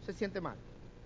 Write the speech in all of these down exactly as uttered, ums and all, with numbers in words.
se siente mal.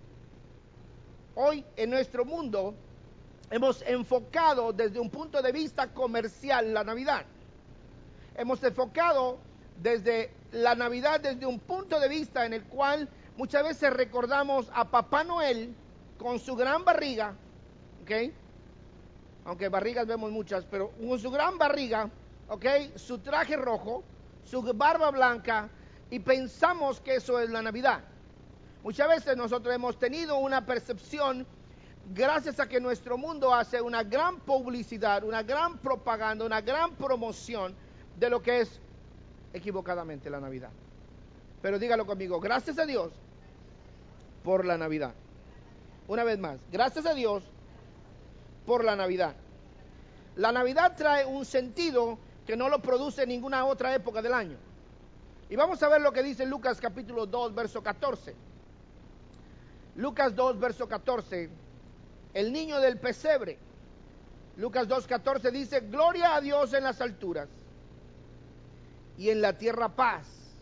Hoy en nuestro mundo hemos enfocado desde un punto de vista comercial la Navidad. Hemos enfocado desde la Navidad desde un punto de vista en el cual muchas veces recordamos a Papá Noel con su gran barriga, ¿ok? Aunque barrigas vemos muchas, pero con su gran barriga, ¿ok? Su traje rojo, su barba blanca, y pensamos que eso es la Navidad. Muchas veces nosotros hemos tenido una percepción, gracias a que nuestro mundo hace una gran publicidad, una gran propaganda, una gran promoción de lo que es equivocadamente la Navidad. Pero dígalo conmigo, gracias a Dios por la Navidad. Una vez más, gracias a Dios por la Navidad. La Navidad trae un sentido que no lo produce ninguna otra época del año. Y vamos a ver lo que dice Lucas capítulo dos, verso catorce. Lucas dos, verso catorce. El niño del pesebre. Lucas dos, catorce dice: gloria a Dios en las alturas y en la tierra paz,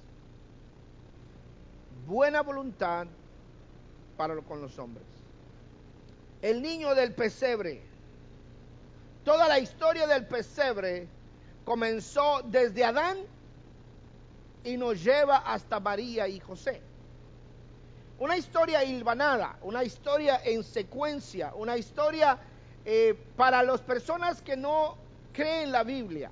buena voluntad para con los hombres. El niño del pesebre. Toda la historia del pesebre comenzó desde Adán y nos lleva hasta María y José. Una historia hilvanada, una historia en secuencia, una historia eh, para las personas que no creen la Biblia.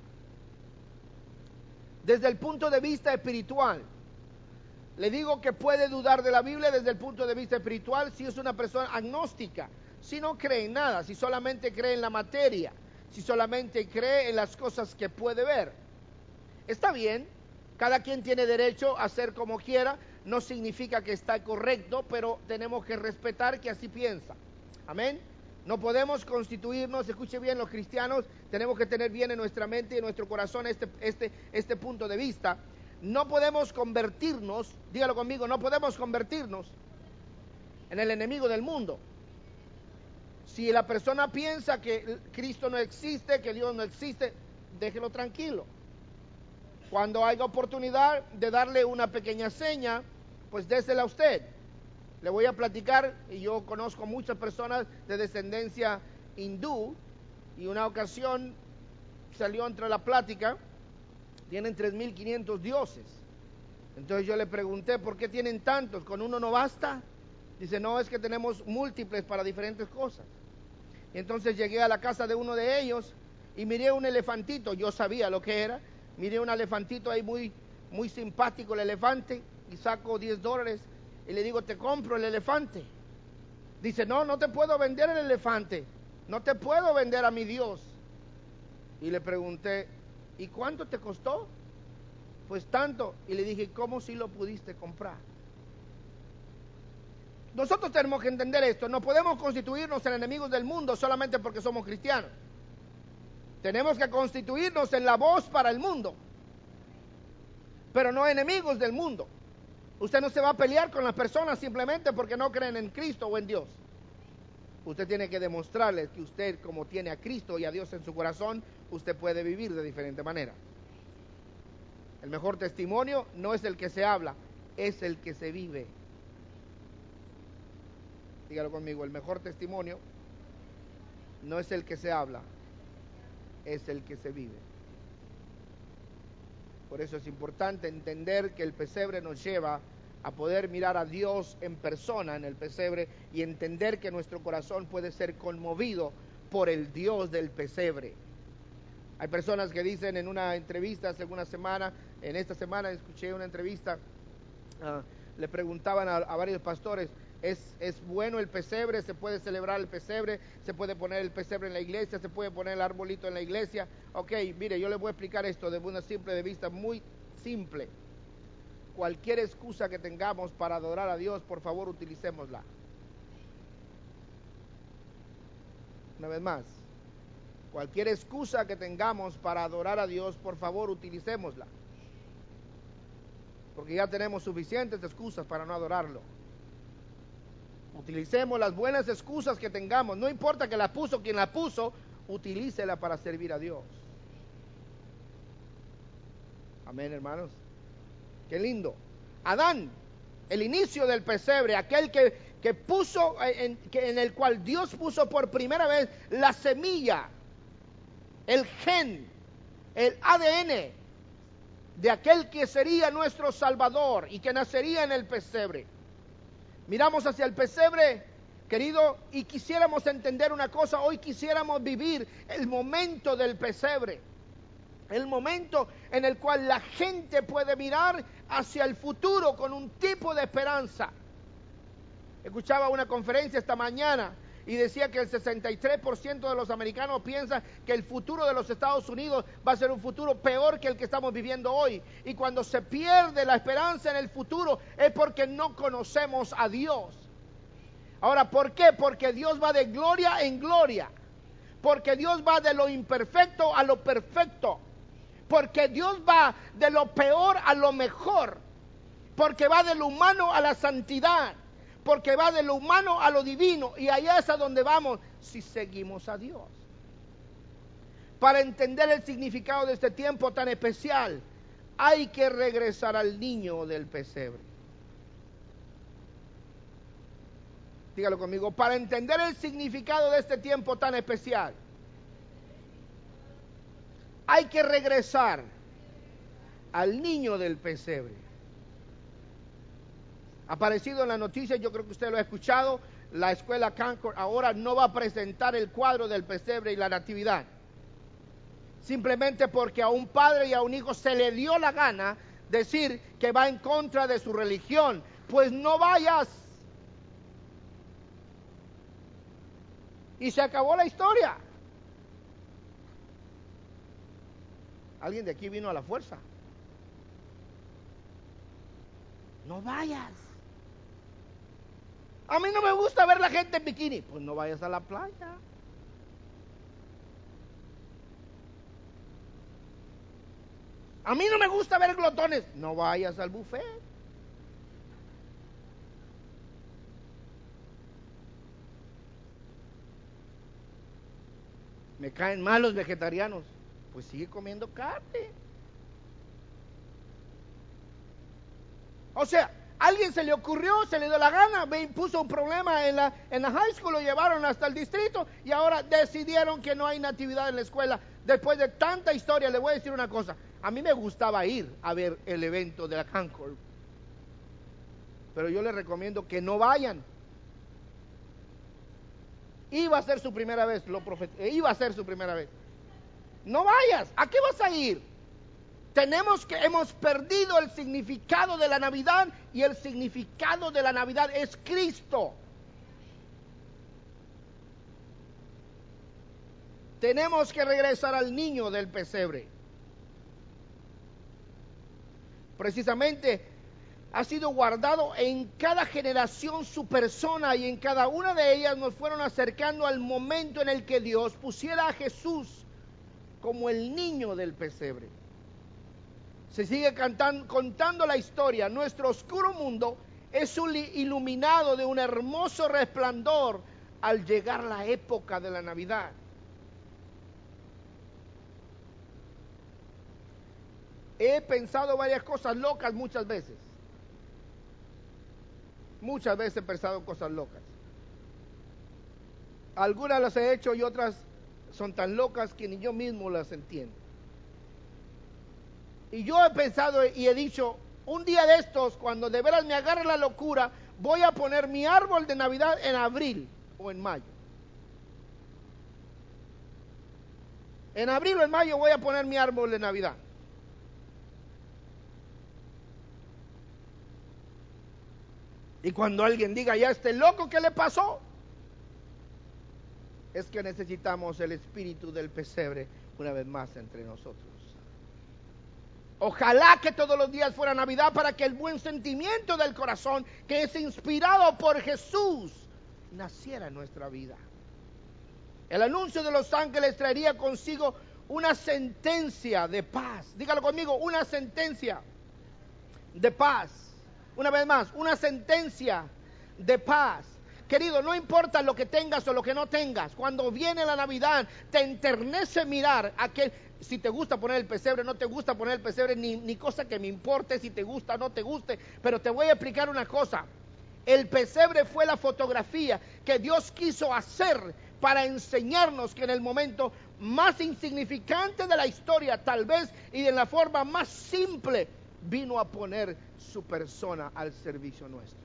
Desde el punto de vista espiritual, le digo que puede dudar de la Biblia desde el punto de vista espiritual si es una persona agnóstica, si no cree en nada, si solamente cree en la materia, si solamente cree en las cosas que puede ver. Está bien, cada quien tiene derecho a hacer como quiera, no significa que está correcto, pero tenemos que respetar que así piensa. Amén. No podemos constituirnos, escuche bien, los cristianos tenemos que tener bien en nuestra mente y en nuestro corazón este, este, este punto de vista. No podemos convertirnos, dígalo conmigo, no podemos convertirnos en el enemigo del mundo. Si la persona piensa que Cristo no existe, que Dios no existe, déjelo tranquilo. Cuando haya oportunidad de darle una pequeña seña, pues désela a usted. Le voy a platicar, y yo conozco muchas personas de descendencia hindú, y una ocasión salió entre la plática, tienen tres mil quinientos dioses. Entonces yo le pregunté, ¿por qué tienen tantos? ¿Con uno no basta? Dice, no, es que tenemos múltiples para diferentes cosas. Y entonces llegué a la casa de uno de ellos y miré un elefantito, yo sabía lo que era, miré un elefantito ahí muy, muy simpático el elefante, y saco diez dólares y le digo, te compro el elefante. Dice, no, no te puedo vender el elefante, no te puedo vender a mi Dios. Y le pregunté, ¿y cuánto te costó? Pues tanto. Y le dije, ¿cómo si lo pudiste comprar? Nosotros tenemos que entender esto, no podemos constituirnos en enemigos del mundo solamente porque somos cristianos. Tenemos que constituirnos en la voz para el mundo, pero no enemigos del mundo. Usted no se va a pelear con las personas simplemente porque no creen en Cristo o en Dios. Usted tiene que demostrarles que usted, como tiene a Cristo y a Dios en su corazón, usted puede vivir de diferente manera. El mejor testimonio no es el que se habla, es el que se vive. Dígalo conmigo, el mejor testimonio no es el que se habla, es el que se vive. Por eso es importante entender que el pesebre nos lleva a poder mirar a Dios en persona en el pesebre y entender que nuestro corazón puede ser conmovido por el Dios del pesebre. Hay personas que dicen en una entrevista hace una semana, en esta semana escuché una entrevista, uh, le preguntaban a, a varios pastores, ¿es, ¿es bueno el pesebre? ¿Se puede celebrar el pesebre? ¿Se puede poner el pesebre en la iglesia? ¿Se puede poner el arbolito en la iglesia? Ok, mire, yo le voy a explicar esto de una simple de vista muy simple. Cualquier excusa que tengamos para adorar a Dios, por favor, utilicémosla. Una vez más, cualquier excusa que tengamos para adorar a Dios, por favor, utilicémosla. Porque ya tenemos suficientes excusas para no adorarlo. Utilicemos las buenas excusas que tengamos. No importa que la puso quien la puso, utilícela para servir a Dios. Amén, hermanos. Qué lindo. Adán El inicio del pesebre, aquel que, que puso, en, que, en el cual Dios puso por primera vez la semilla, el gen, el A D N de aquel que sería nuestro Salvador y que nacería en el pesebre. Miramos hacia el pesebre, querido, y quisiéramos entender una cosa. Hoy quisiéramos vivir el momento del pesebre, el momento en el cual la gente puede mirar hacia el futuro con un tipo de esperanza. Escuchaba una conferencia esta mañana y decía que el sesenta y tres por ciento de los americanos piensa que el futuro de los Estados Unidos va a ser un futuro peor que el que estamos viviendo hoy. Y cuando se pierde la esperanza en el futuro es porque no conocemos a Dios. Ahora, ¿por qué? Porque Dios va de gloria en gloria. Porque Dios va de lo imperfecto a lo perfecto. Porque Dios va de lo peor a lo mejor. Porque va de lo humano a la santidad. Porque va de lo humano a lo divino. Y allá es a donde vamos si seguimos a Dios. Para entender el significado de este tiempo tan especial, hay que regresar al niño del pesebre. Dígalo conmigo. Para entender el significado de este tiempo tan especial, hay que regresar al niño del pesebre. Ha aparecido en las noticias, yo creo que usted lo ha escuchado, la escuela Concord ahora no va a presentar el cuadro del pesebre y la natividad. Simplemente porque a un padre y a un hijo se le dio la gana decir que va en contra de su religión. Pues no vayas. Y se acabó la historia. Alguien de aquí vino a la fuerza. No vayas. A mí no me gusta ver la gente en bikini. Pues no vayas a la playa. A mí no me gusta ver glotones. No vayas al buffet. Me caen mal los vegetarianos. Pues sigue comiendo carne. O sea, a alguien se le ocurrió, se le dio la gana, me impuso un problema en la, en la high school, lo llevaron hasta el distrito y ahora decidieron que no hay natividad en la escuela. Después de tanta historia, le voy a decir una cosa. A mí me gustaba ir a ver el evento de la Concord, pero yo les recomiendo que no vayan. Iba a ser su primera vez, lo profet- iba a ser su primera vez. No vayas. ¿A qué vas a ir? Tenemos que, hemos perdido el significado de la Navidad y el significado de la Navidad es Cristo. Tenemos que regresar al niño del pesebre. Precisamente ha sido guardado en cada generación su persona y en cada una de ellas nos fueron acercando al momento en el que Dios pusiera a Jesús como el niño del pesebre. Se sigue cantando, contando la historia. Nuestro oscuro mundo es iluminado de un hermoso resplandor al llegar la época de la Navidad. He pensado varias cosas locas muchas veces. Muchas veces he pensado cosas locas. Algunas las he hecho y otras son tan locas que ni yo mismo las entiendo. Y yo he pensado y he dicho, un día de estos, cuando de veras me agarre la locura, voy a poner mi árbol de Navidad en abril o en mayo. En abril o en mayo voy a poner mi árbol de Navidad. Y cuando alguien diga, ya este loco, ¿qué le pasó? Es que necesitamos el espíritu del pesebre una vez más entre nosotros. Ojalá que todos los días fuera Navidad para que el buen sentimiento del corazón, que es inspirado por Jesús, naciera en nuestra vida. El anuncio de los ángeles traería consigo una sentencia de paz. Dígalo conmigo, una sentencia de paz. Una vez más, una sentencia de paz. Querido, no importa lo que tengas o lo que no tengas. Cuando viene la Navidad, te enternece mirar aquel. Si te gusta poner el pesebre, no te gusta poner el pesebre, ni, ni cosa que me importe si te gusta o no te guste. Pero te voy a explicar una cosa. El pesebre fue la fotografía que Dios quiso hacer para enseñarnos que en el momento más insignificante de la historia, tal vez, y de la forma más simple, vino a poner su persona al servicio nuestro.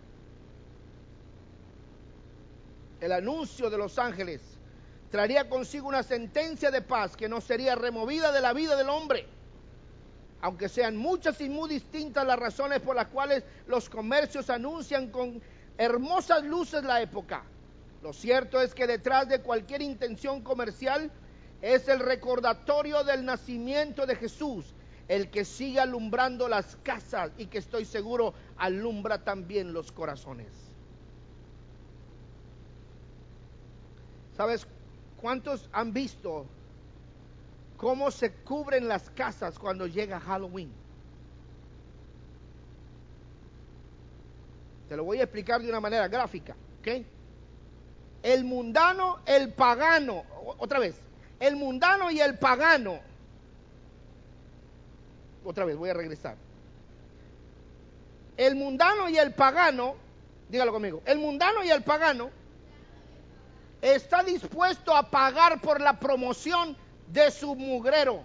El anuncio de los ángeles traería consigo una sentencia de paz que no sería removida de la vida del hombre. Aunque sean muchas y muy distintas las razones por las cuales los comercios anuncian con hermosas luces la época, lo cierto es que detrás de cualquier intención comercial es el recordatorio del nacimiento de Jesús, el que sigue alumbrando las casas y que estoy seguro alumbra también los corazones. ¿Sabes cuántos han visto cómo se cubren las casas cuando llega Halloween? Te lo voy a explicar de una manera gráfica, ¿ok? El mundano, el pagano, otra vez, el mundano y el pagano. Otra vez, voy a regresar. El mundano y el pagano, dígalo conmigo, el mundano y el pagano está dispuesto a pagar por la promoción de su mugrero.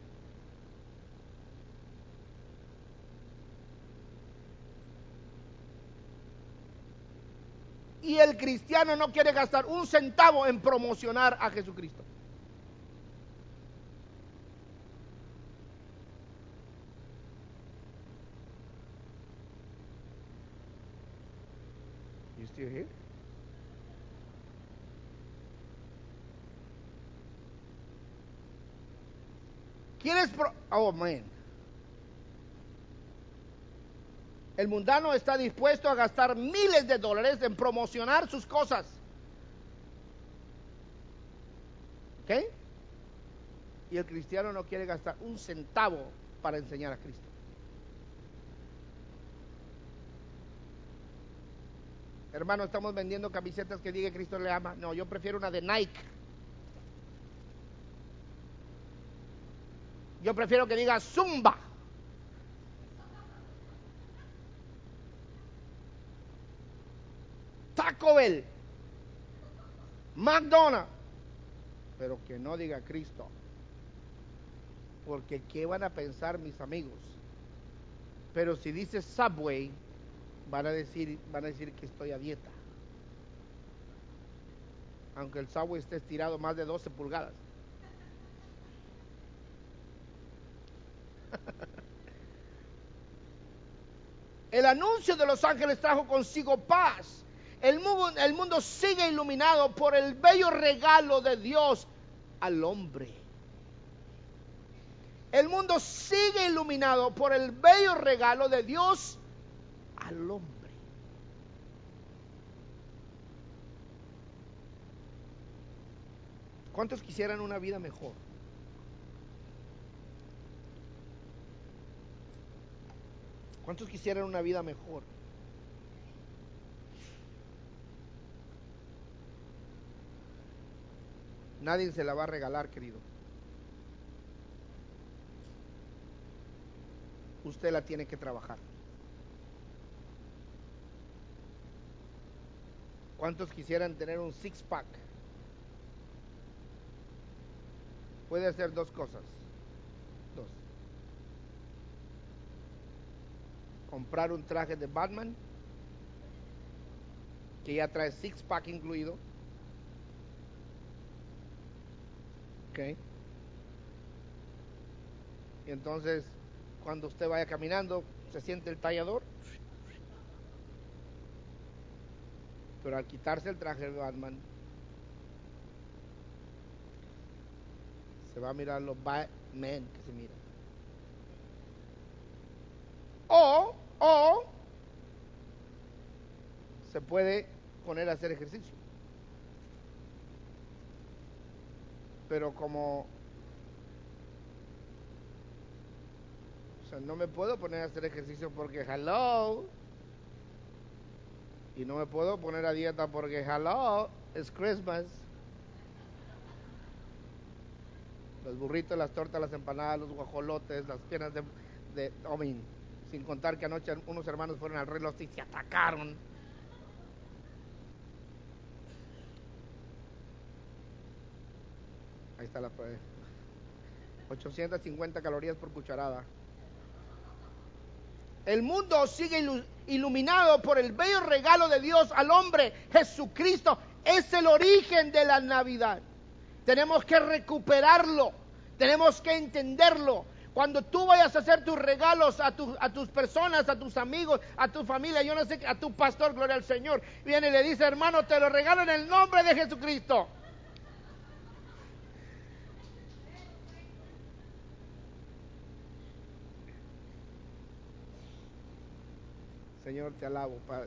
Y el cristiano no quiere gastar un centavo en promocionar a Jesucristo. You still here? ¿Quieres pro oh man. El mundano está dispuesto a gastar miles de dólares en promocionar sus cosas. ¿Ok? Y el cristiano no quiere gastar un centavo para enseñar a Cristo. Hermano, estamos vendiendo camisetas que diga Cristo le ama. No, yo prefiero una de Nike. Yo prefiero que diga Zumba. Taco Bell. McDonald's. Pero que no diga Cristo. Porque ¿qué van a pensar mis amigos? Pero si dice Subway, van a decir, van a decir que estoy a dieta. Aunque el Subway esté estirado más de doce pulgadas. El anuncio de los ángeles trajo consigo paz. El mundo, el mundo sigue iluminado por el bello regalo de Dios al hombre. El mundo sigue iluminado por el bello regalo de Dios al hombre. ¿Cuántos quisieran una vida mejor? ¿Cuántos quisieran una vida mejor? Nadie se la va a regalar, querido. Usted la tiene que trabajar. ¿Cuántos quisieran tener un six pack? Puede hacer dos cosas. Dos. Comprar un traje de Batman que ya trae six pack incluido. Ok. Y entonces, cuando usted vaya caminando, se siente el tallador. Pero al quitarse el traje de Batman, se va a mirar los Batman que se miran. O, o, se puede poner a hacer ejercicio. Pero como, o sea, no me puedo poner a hacer ejercicio porque, hello, Y no me puedo poner a dieta porque, hello, es Christmas. Los burritos, las tortas, las empanadas, los guajolotes, las piernas de, de I mean, sin contar que anoche unos hermanos fueron al reloj y se atacaron. Ahí está la prueba. ochocientas cincuenta calorías por cucharada. El mundo sigue iluminado por el bello regalo de Dios al hombre, Jesucristo. Es el origen de la Navidad. Tenemos que recuperarlo, tenemos que entenderlo. Cuando tú vayas a hacer tus regalos a, tu, a tus personas, a tus amigos, a tu familia, yo no sé, a tu pastor, gloria al Señor, viene y le dice, hermano, te lo regalo en el nombre de Jesucristo. Señor, te alabo, Padre.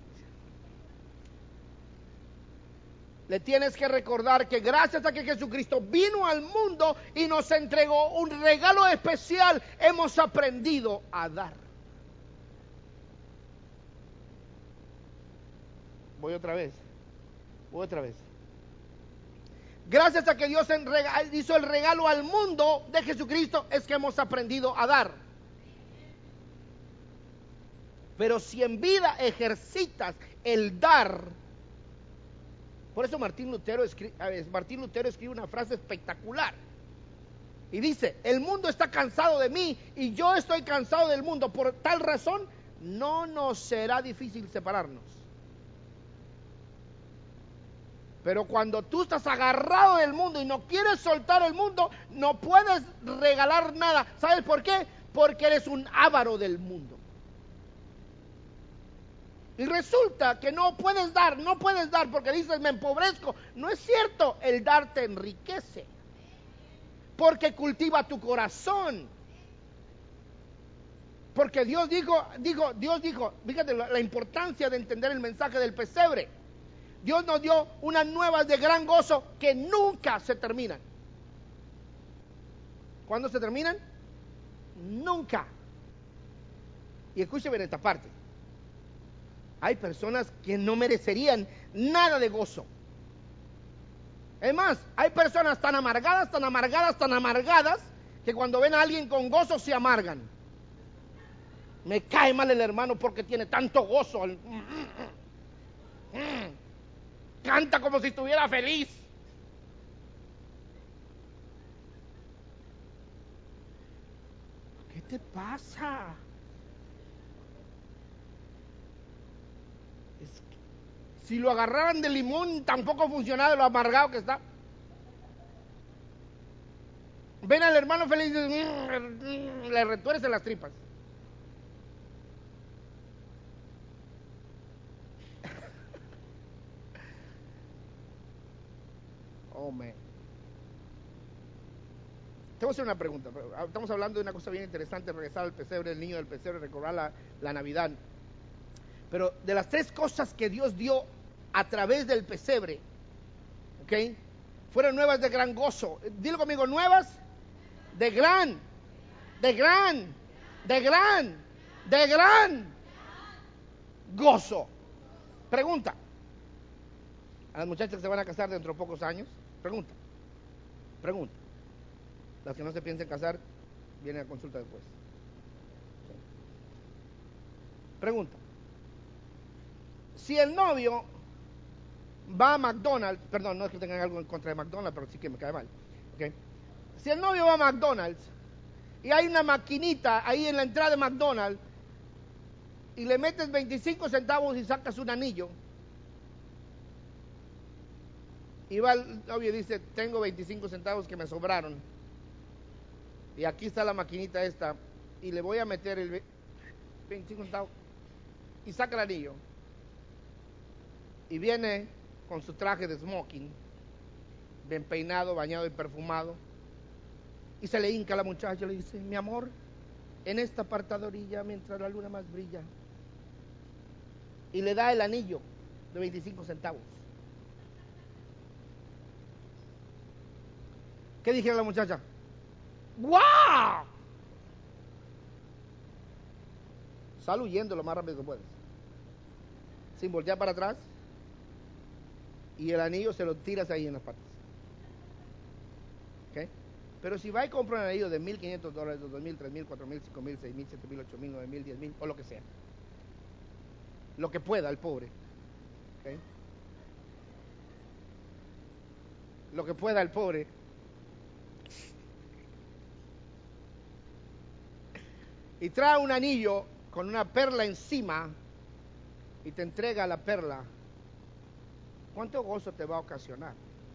Le tienes que recordar que gracias a que Jesucristo vino al mundo y nos entregó un regalo especial, hemos aprendido a dar. Voy otra vez. Voy otra vez. Gracias a que Dios hizo el regalo al mundo de Jesucristo, es que hemos aprendido a dar. Pero si en vida ejercitas el dar, por eso Martín Lutero escribe, Martín Lutero escribe una frase espectacular. Y dice, el mundo está cansado de mí y yo estoy cansado del mundo. Por tal razón, no nos será difícil separarnos. Pero cuando tú estás agarrado del mundo y no quieres soltar el mundo, no puedes regalar nada. ¿Sabes por qué? Porque eres un avaro del mundo. Y resulta que no puedes dar, no puedes dar porque dices, me empobrezco. No es cierto, el dar te enriquece. Porque cultiva tu corazón. Porque Dios dijo, dijo, Dios dijo, fíjate la, la importancia de entender el mensaje del pesebre. Dios nos dio unas nuevas de gran gozo que nunca se terminan. ¿Cuándo se terminan? Nunca. Y escúcheme en esta parte. Hay personas que no merecerían nada de gozo. Es más, hay personas tan amargadas, tan amargadas, tan amargadas, que cuando ven a alguien con gozo se amargan. Me cae mal el hermano porque tiene tanto gozo. Canta como si estuviera feliz. ¿Qué te pasa? Es que si lo agarraran de limón, tampoco funcionaba de lo amargado que está. Ven al hermano feliz y le retuercen las tripas. Oh, man. Te voy a hacer una pregunta. Estamos hablando de una cosa bien interesante, regresar al pesebre, el niño del pesebre, recordar la, la Navidad. Pero de las tres cosas que Dios dio a través del pesebre, ¿ok? Fueron nuevas de gran gozo. Dilo conmigo, nuevas de gran, de gran, de gran, de gran gozo. Pregunta. A las muchachas que se van a casar dentro de pocos años, pregunta. Pregunta. Las que no se piensen casar, vienen a consulta después. Pregunta. Si el novio va a McDonald's, perdón, no es que tengan algo en contra de McDonald's, pero sí que me cae mal. ¿Okay? Si el novio va a McDonald's y hay una maquinita ahí en la entrada de McDonald's y le metes veinticinco centavos y sacas un anillo, y va el novio y dice, tengo veinticinco centavos que me sobraron, y aquí está la maquinita esta, y le voy a meter el veinticinco centavos, y saca el anillo, y viene con su traje de smoking, bien peinado, bañado y perfumado, y se le hinca a la muchacha y le dice, mi amor, en esta apartada orilla mientras la luna más brilla, y le da el anillo de veinticinco centavos. ¿Qué dijera la muchacha? ¡Guau! Sal huyendo lo más rápido que puedes. sin voltear para atrás, y el anillo se lo tiras ahí en las patas. ¿Okay? Pero si va y compra un anillo de mil quinientos dólares, dos mil, tres mil, cuatro mil, cinco mil, seis mil, siete mil, ocho mil, nueve mil, diez mil, o lo que sea, lo que pueda el pobre, ¿okay? Lo que pueda el pobre, y trae un anillo con una perla encima y te entrega la perla, ¿cuánto gozo te va a ocasionar?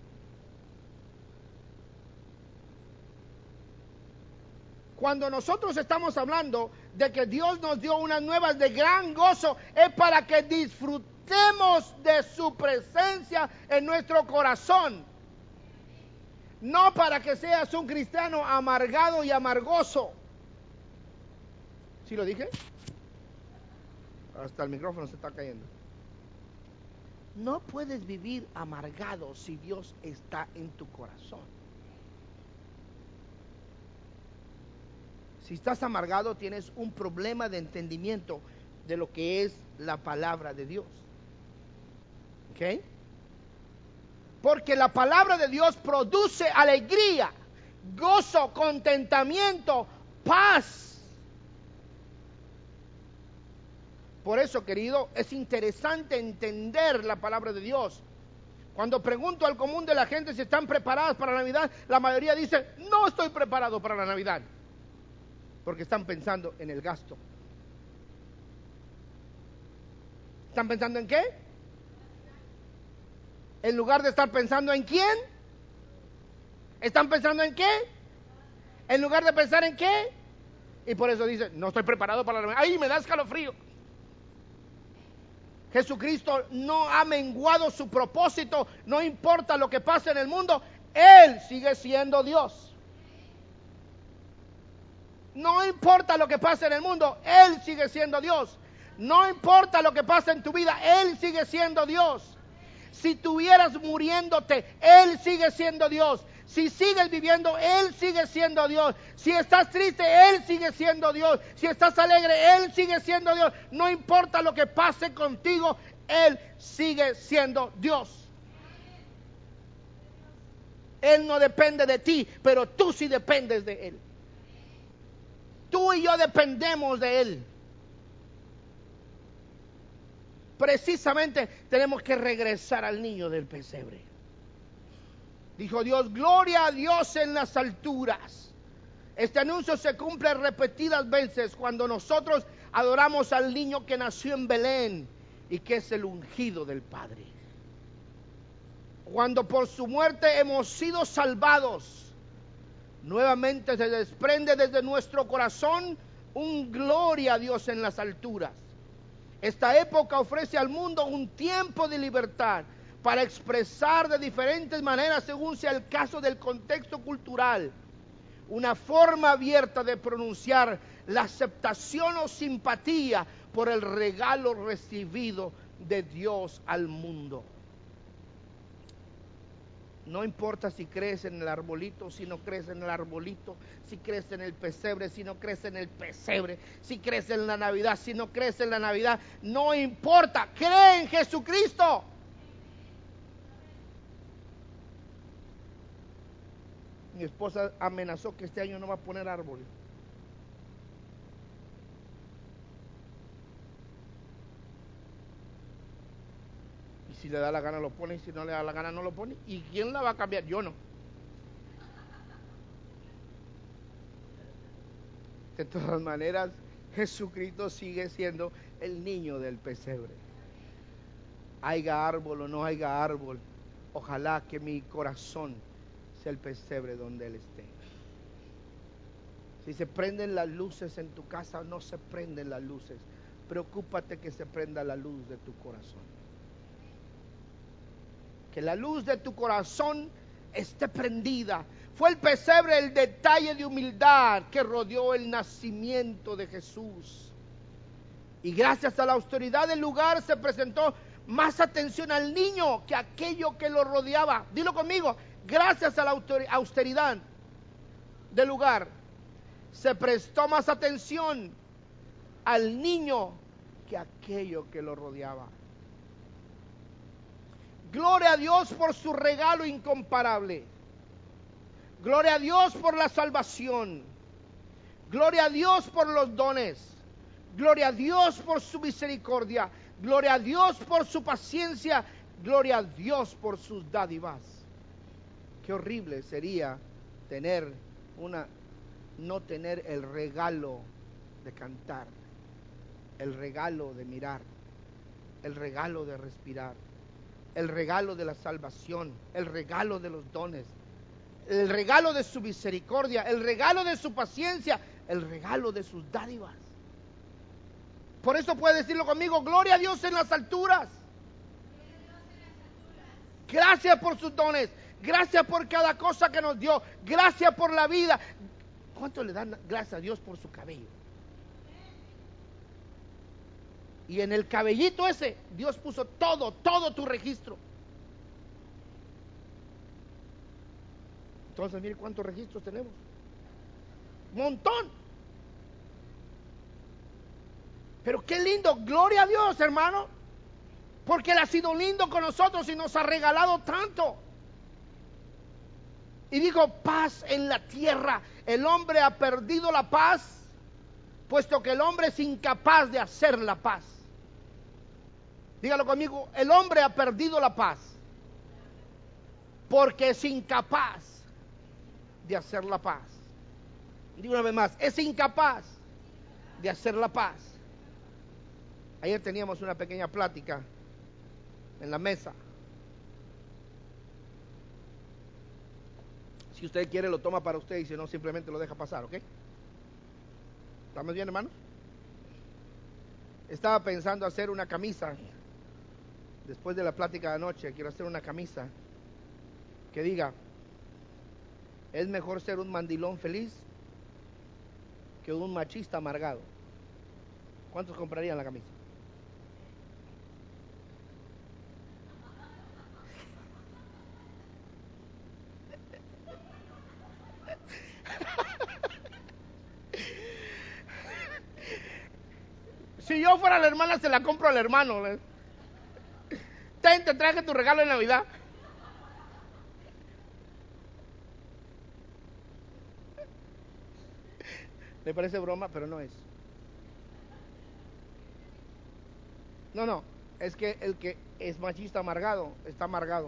Cuando nosotros estamos hablando de que Dios nos dio unas nuevas de gran gozo, es para que disfrutemos de su presencia en nuestro corazón. No para que seas un cristiano amargado y amargoso. ¿Sí lo dije? Hasta el micrófono se está cayendo. No puedes vivir amargado si Dios está en tu corazón. Si estás amargado, tienes un problema de entendimiento de lo que es la palabra de Dios. ¿Ok? Porque la palabra de Dios produce alegría, gozo, contentamiento, paz. Por eso, querido, es interesante entender la palabra de Dios. Cuando pregunto al común de la gente si están preparadas para la Navidad, la mayoría dice, no estoy preparado para la Navidad. Porque están pensando en el gasto. ¿Están pensando en qué? En lugar de estar pensando en quién. ¿Están pensando en qué? En lugar de pensar en qué. Y por eso dice, no estoy preparado para la Navidad. ¡Ay, me da escalofrío! Jesucristo no ha menguado su propósito. No importa lo que pase en el mundo, Él sigue siendo Dios. No importa lo que pase en el mundo, Él sigue siendo Dios. No importa lo que pase en tu vida, Él sigue siendo Dios. Si estuvieras muriéndote, Él sigue siendo Dios. Si sigues viviendo, Él sigue siendo Dios. Si estás triste, Él sigue siendo Dios. Si estás alegre, Él sigue siendo Dios. No importa lo que pase contigo, Él sigue siendo Dios. Él no depende de ti, pero tú sí dependes de Él. Tú y yo dependemos de Él. Precisamente tenemos que regresar al niño del pesebre. Dijo Dios, gloria a Dios en las alturas. Este anuncio se cumple repetidas veces cuando nosotros adoramos al niño que nació en Belén y que es el ungido del Padre. Cuando por su muerte hemos sido salvados, nuevamente se desprende desde nuestro corazón un gloria a Dios en las alturas. Esta época ofrece al mundo un tiempo de libertad para expresar de diferentes maneras, según sea el caso del contexto cultural, una forma abierta de pronunciar la aceptación o simpatía por el regalo recibido de Dios al mundo. No importa si crees en el arbolito, si no crees en el arbolito, si crees en el pesebre, si no crees en el pesebre, si crees en la Navidad, si no crees en la Navidad, no importa, cree en Jesucristo. Mi esposa amenazó que este año no va a poner árbol. Y si le da la gana lo pone, y si no le da la gana no lo pone. ¿Y quién la va a cambiar? Yo no. De todas maneras, Jesucristo sigue siendo el niño del pesebre. Haiga árbol o no haiga árbol, ojalá que mi corazón sea el pesebre donde Él esté. Si se prenden las luces en tu casa o no se prenden las luces, preocúpate que se prenda la luz de tu corazón. Que la luz de tu corazón esté prendida. Fue el pesebre el detalle de humildad que rodeó el nacimiento de Jesús. Y gracias a la austeridad del lugar se presentó más atención al niño que aquello que lo rodeaba. Dilo conmigo, gracias a la austeridad del lugar se prestó más atención al niño que aquello que lo rodeaba. Gloria a Dios por su regalo incomparable. Gloria a Dios por la salvación. Gloria a Dios por los dones. Gloria a Dios por su misericordia. Gloria a Dios por su paciencia. Gloria a Dios por sus dádivas. Qué horrible sería tener una, no tener el regalo de cantar, el regalo de mirar, el regalo de respirar, el regalo de la salvación, el regalo de los dones, el regalo de su misericordia, el regalo de su paciencia, el regalo de sus dádivas. Por eso puede decirlo conmigo: gloria a Dios en las alturas. Gracias por sus dones, gracias por cada cosa que nos dio, gracias por la vida. ¿Cuánto le dan gracias a Dios por su cabello? Y en el cabellito ese, Dios puso todo, todo tu registro. Entonces, mire cuántos registros tenemos. Montón. Pero qué lindo, gloria a Dios, hermano. Porque Él ha sido lindo con nosotros y nos ha regalado tanto. Y dijo: paz en la tierra. El hombre ha perdido la paz, puesto que el hombre es incapaz de hacer la paz. Dígalo conmigo: el hombre ha perdido la paz, porque es incapaz de hacer la paz. Digo una vez más: es incapaz de hacer la paz. Ayer teníamos una pequeña plática en la mesa. Si usted quiere lo toma para usted, y si no simplemente lo deja pasar, ¿ok? ¿Estamos bien, hermanos? Estaba pensando hacer una camisa. Después de la plática de anoche quiero hacer una camisa que diga: es mejor ser un mandilón feliz que un machista amargado. ¿Cuántos comprarían la camisa? Si yo fuera la hermana, se la compro al hermano. Ten, te traje tu regalo de Navidad. ¿Le parece broma? Pero no es. No, no. Es que el que es machista amargado, está amargado.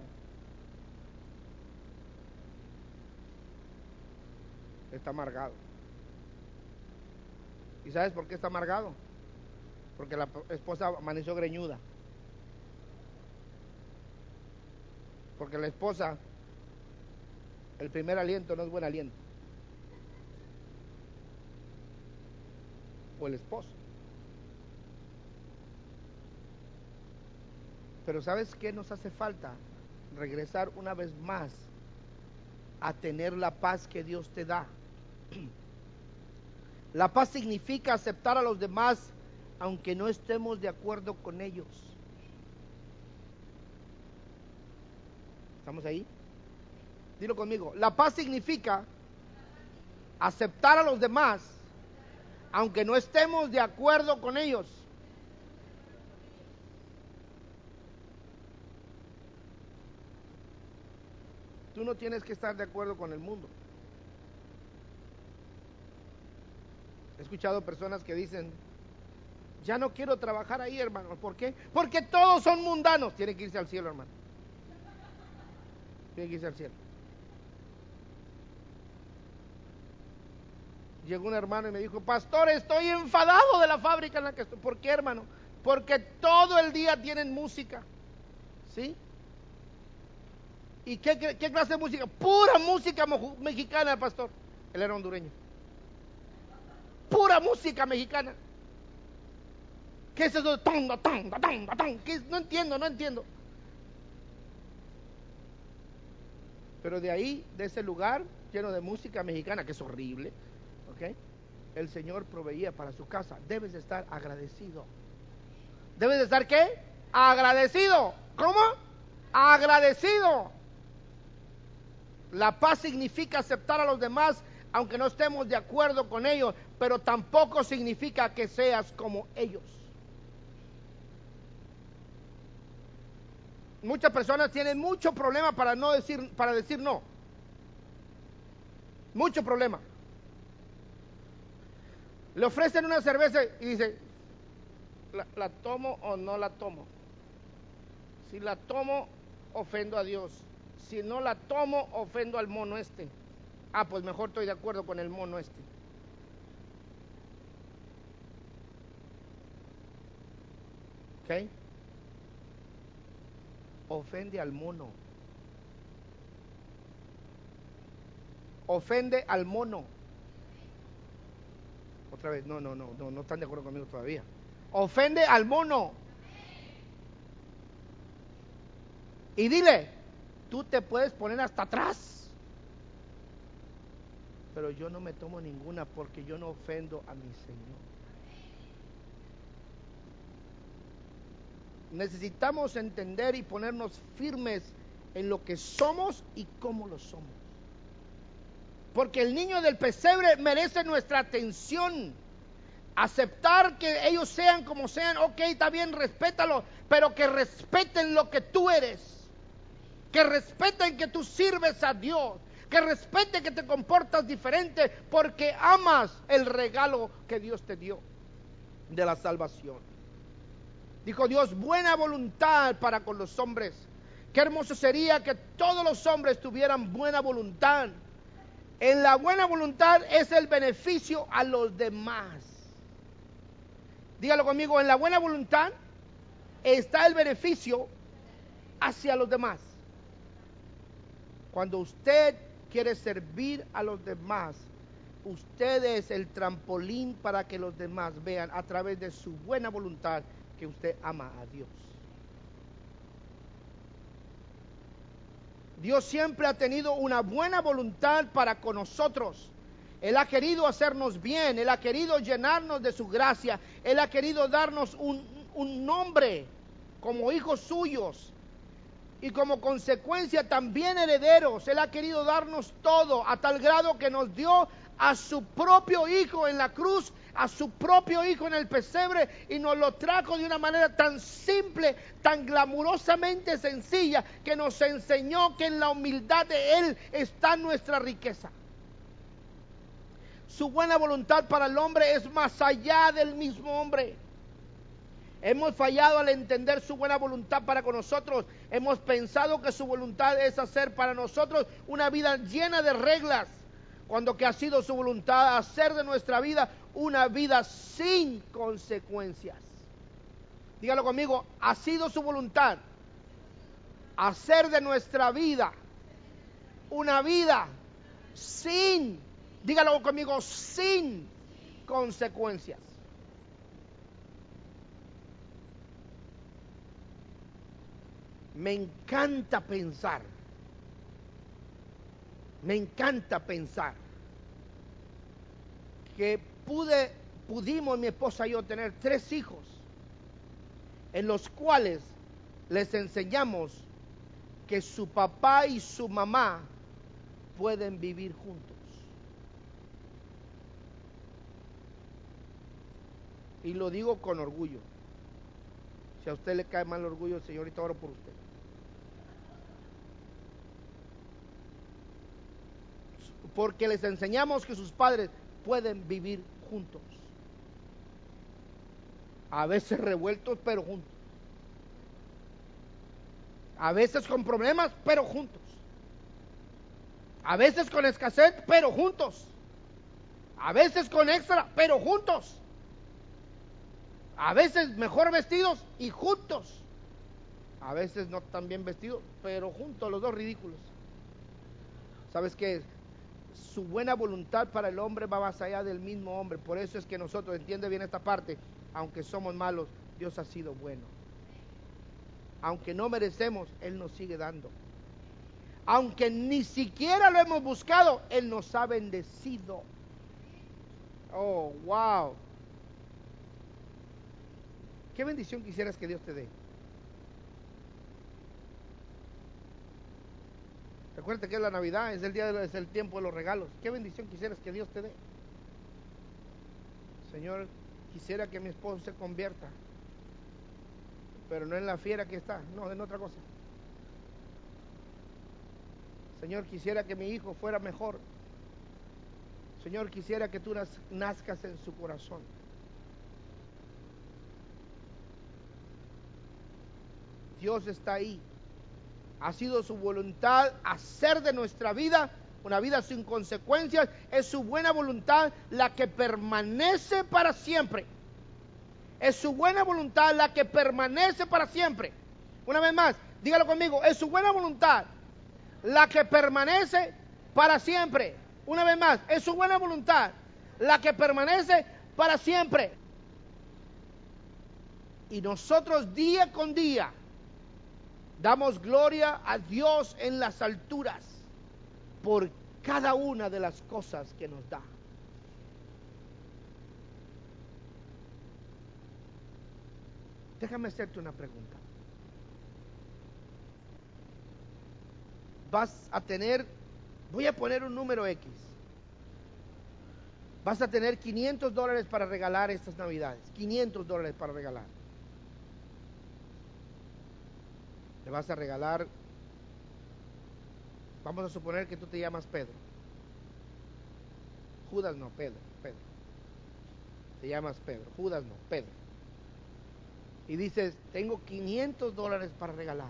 Está amargado. ¿Y sabes por qué está amargado? Porque la esposa amaneció greñuda. Porque la esposa, el primer aliento no es buen aliento. O el esposo. Pero ¿sabes qué nos hace falta? Regresar una vez más a tener la paz que Dios te da. La paz significa aceptar a los demás aunque no estemos de acuerdo con ellos. ¿Estamos ahí? Dilo conmigo. La paz significa aceptar a los demás aunque no estemos de acuerdo con ellos. Tú no tienes que estar de acuerdo con el mundo. He escuchado personas que dicen: ya no quiero trabajar ahí, hermano. ¿Por qué? Porque todos son mundanos. Tiene que irse al cielo, hermano. Tiene que irse al cielo. Llegó un hermano y me dijo: pastor, estoy enfadado de la fábrica en la que estoy. ¿Por qué, hermano? Porque todo el día tienen música. ¿Sí? ¿Y qué, qué, qué clase de música? Pura música mexicana, pastor. Él era hondureño. Pura música mexicana. ¿Qué es eso de tonda, tonda, tonda, tonda? ¿Qué es? No entiendo, no entiendo. Pero de ahí, de ese lugar lleno de música mexicana, que es horrible, ¿ok? El Señor proveía para su casa. Debes de estar agradecido. ¿Debes de estar qué? Agradecido. ¿Cómo? Agradecido. La paz significa aceptar a los demás aunque no estemos de acuerdo con ellos, pero tampoco significa que seas como ellos. Muchas personas tienen mucho problema para no decir, para decir no. Mucho problema. Le ofrecen una cerveza y dice, ¿la, la tomo o no la tomo? Si la tomo, ofendo a Dios. Si no la tomo, ofendo al mono este. Ah, pues mejor estoy de acuerdo con el mono este. ¿Ok? Ofende al mono. Ofende al mono. Otra vez, no, no, no, no, no están de acuerdo conmigo todavía. Ofende al mono. Y dile, tú te puedes poner hasta atrás, pero yo no me tomo ninguna porque yo no ofendo a mi Señor. Necesitamos entender y ponernos firmes en lo que somos y cómo lo somos. Porque el niño del pesebre merece nuestra atención. Aceptar que ellos sean como sean, ok, está bien, respétalo, pero que respeten lo que tú eres. Que respeten que tú sirves a Dios. Que respeten que te comportas diferente porque amas el regalo que Dios te dio de la salvación. Dijo Dios, buena voluntad para con los hombres. Qué hermoso sería que todos los hombres tuvieran buena voluntad. En la buena voluntad es el beneficio a los demás. Dígalo conmigo, en la buena voluntad está el beneficio hacia los demás. Cuando usted quiere servir a los demás, usted es el trampolín para que los demás vean a través de su buena voluntad que usted ama a Dios. Dios siempre ha tenido una buena voluntad para con nosotros. Él ha querido hacernos bien, Él ha querido llenarnos de su gracia, Él ha querido darnos un, un nombre como hijos suyos y como consecuencia también herederos. Él ha querido darnos todo a tal grado que nos dio a su propio hijo en la cruz, a su propio hijo en el pesebre, y nos lo trajo de una manera tan simple, tan glamurosamente sencilla, que nos enseñó que en la humildad de Él está nuestra riqueza. Su buena voluntad para el hombre es más allá del mismo hombre. Hemos fallado al entender su buena voluntad para con nosotros. Hemos pensado que su voluntad es hacer para nosotros una vida llena de reglas, cuando que ha sido su voluntad hacer de nuestra vida una vida sin consecuencias. Dígalo conmigo, ha sido su voluntad hacer de nuestra vida una vida sin, dígalo conmigo, sin consecuencias. Me encanta pensar, me encanta pensar que pude, pudimos mi esposa y yo tener tres hijos en los cuales les enseñamos que su papá y su mamá pueden vivir juntos. Y lo digo con orgullo. Si a usted le cae mal el orgullo, señorita, oro por usted. Porque les enseñamos que sus padres pueden vivir juntos. A veces revueltos, pero juntos. A veces con problemas, pero juntos. A veces con escasez, pero juntos. A veces con extra, pero juntos. A veces mejor vestidos y juntos. A veces no tan bien vestidos, pero juntos, los dos ridículos. ¿Sabes qué? Su buena voluntad para el hombre va más allá del mismo hombre. Por eso es que nosotros, entiende bien esta parte, aunque somos malos, Dios ha sido bueno. Aunque no merecemos, Él nos sigue dando. Aunque ni siquiera lo hemos buscado, Él nos ha bendecido. Oh, wow. ¿Qué bendición quisieras que Dios te dé? Recuerda que es la Navidad, es el día de, es el tiempo de los regalos. ¿Qué bendición quisieras que Dios te dé? Señor, quisiera que mi esposo se convierta, pero no en la fiera que está, no, en otra cosa. Señor, quisiera que mi hijo fuera mejor. Señor, quisiera que tú nazcas en su corazón. Dios está ahí. Ha sido su voluntad hacer de nuestra vida una vida sin consecuencias. Es su buena voluntad la que permanece para siempre. Es su buena voluntad la que permanece para siempre. Una vez más, dígalo conmigo. Es su buena voluntad la que permanece para siempre. Una vez más, es su buena voluntad la que permanece para siempre. Y nosotros día con día damos gloria a Dios en las alturas por cada una de las cosas que nos da. Déjame hacerte una pregunta. Vas a tener, voy a poner un número X. Vas a tener quinientos dólares para regalar estas navidades. quinientos dólares para regalar. Le vas a regalar, vamos a suponer que tú te llamas Pedro. Judas no, Pedro, Pedro. Te llamas Pedro, Judas no, Pedro. Y dices, tengo quinientos dólares para regalar.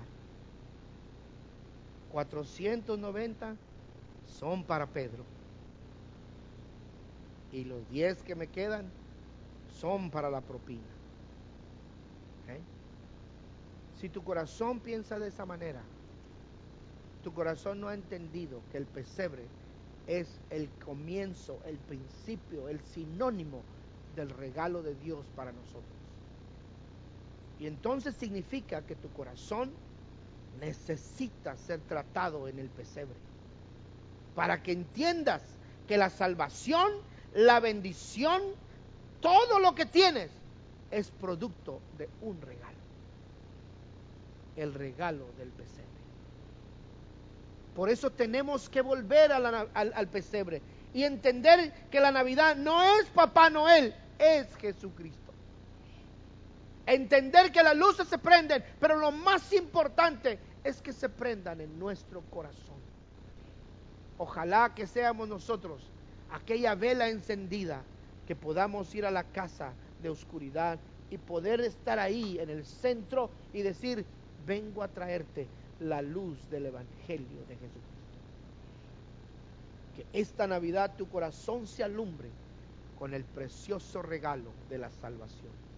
cuatrocientos noventa son para Pedro. Y los diez que me quedan son para la propina. ¿Okay? Si tu corazón piensa de esa manera, tu corazón no ha entendido que el pesebre es el comienzo, el principio, el sinónimo del regalo de Dios para nosotros. Y entonces significa que tu corazón necesita ser tratado en el pesebre, para que entiendas que la salvación, la bendición, todo lo que tienes es producto de un regalo, el regalo del pesebre. Por eso tenemos que volver a la, al, al pesebre y entender que la Navidad no es Papá Noel, es Jesucristo. Entender que las luces se prenden, pero lo más importante es que se prendan en nuestro corazón. Ojalá que seamos nosotros aquella vela encendida, que podamos ir a la casa de oscuridad y poder estar ahí en el centro y decir, vengo a traerte la luz del Evangelio de Jesucristo. Que esta Navidad tu corazón se alumbre con el precioso regalo de la salvación.